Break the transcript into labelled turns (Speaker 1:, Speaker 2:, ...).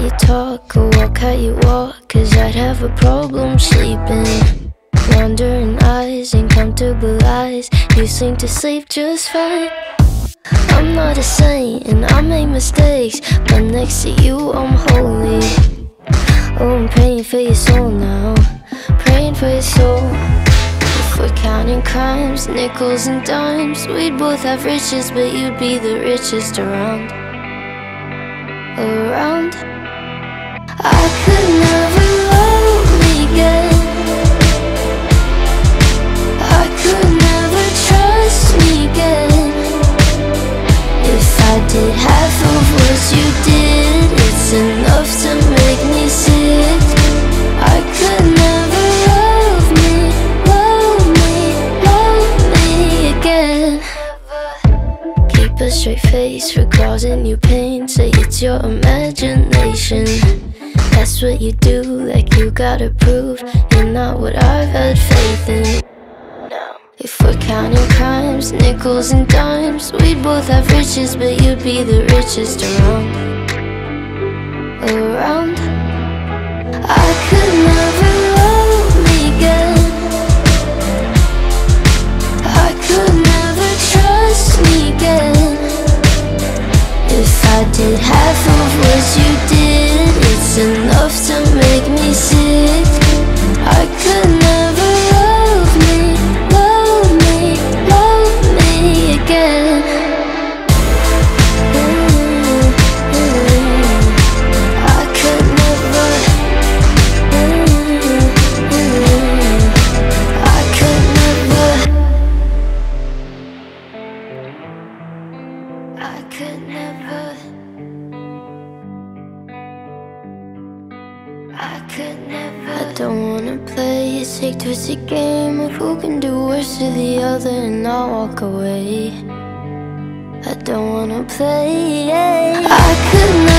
Speaker 1: you talk or walk how you walk, 'cause I'd have a problem sleeping. Wandering eyes and comfortable eyes, you seem to sleep just fine. I'm not a saint and I make mistakes, but next to you I'm holy. Oh, I'm praying for your soul now, praying for your soul. If we're counting crimes, nickels and dimes, we'd both have riches, but you'd be the richest around. I could never love me again. I could never trust me again. If I did half of what you did, it's enough to make me sick. I could never love me again. Keep a straight face for causing you pain. Say it's your imagination. That's what you do, like you gotta prove you're not what I've had faith in. If we're counting crimes, nickels and dimes, we'd both have riches, but you'd be the richest around. I could never love me again. I could never trust me again. If I did half of what you did, it's enough to make me sick. I could never love me again. I could never. I could never. I could never. I could never. I don't wanna play a sick twisted game of who can do worse to the other and I'll walk away. I don't wanna play. I could never.